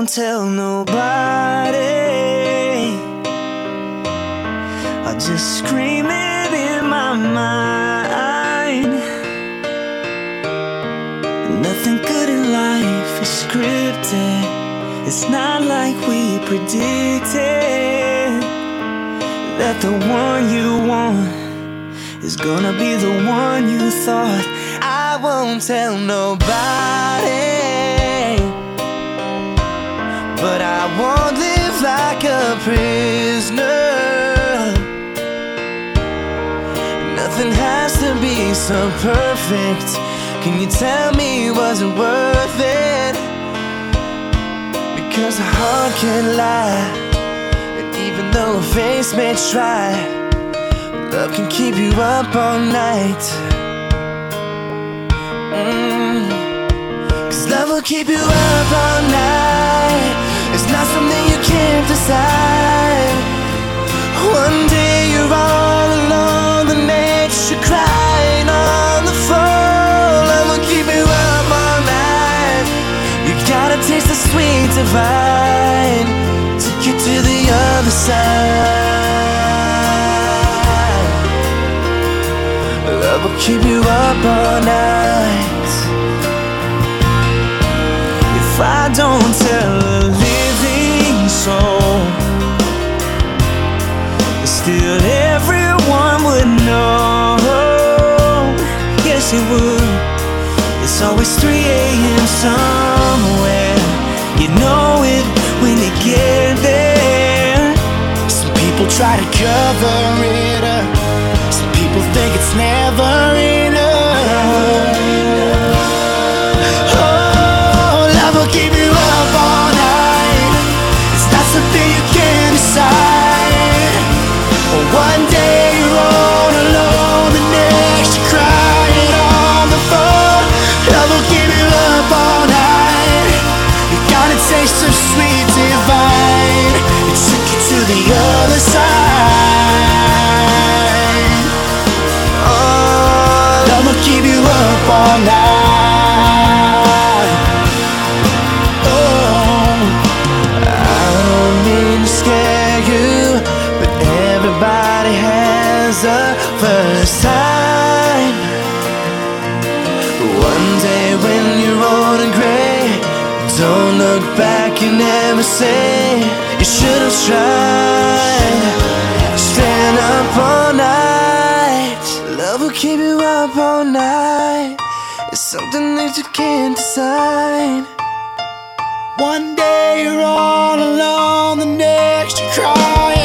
won't tell nobody. I'll just scream it in my mind. Nothing good in life is scripted. It's not like we predicted that the one you want is gonna be the one you thought. I won't tell nobody, but I won't live like a prisoner. Nothing has to be so perfect. Can you tell me, was it worth it? Because a heart can't lie, and even though a face may try, love can keep you up all night. Cause love will keep you up all night. It's not something you can't decide. One day you're all alone, the next you're crying on the phone. Love will keep you up all night. You gotta taste the sweet divine to get to the other side. Love will keep you up all night. If I don't tell a living soul, still everyone would know. Yes, it would. It's always 3 a.m. somewhere. You know it when you get there. Some people try to cover it up. Some people think it's never enough. Oh, love will keep you up all night. It's not something you can decide. One day you're all alone, the next you're crying on the phone. Love will keep you up all night. You got a taste of sweet divine. It took you to the other side. Oh, love will keep you up all night. Oh, I don't mean to scare you, but everybody has a first time. One day when you're old and gray, don't look back and never say you should have tried. Stand up all night. Love will keep you up all night. It's something that you can't decide. One day you're all alone, the next you're crying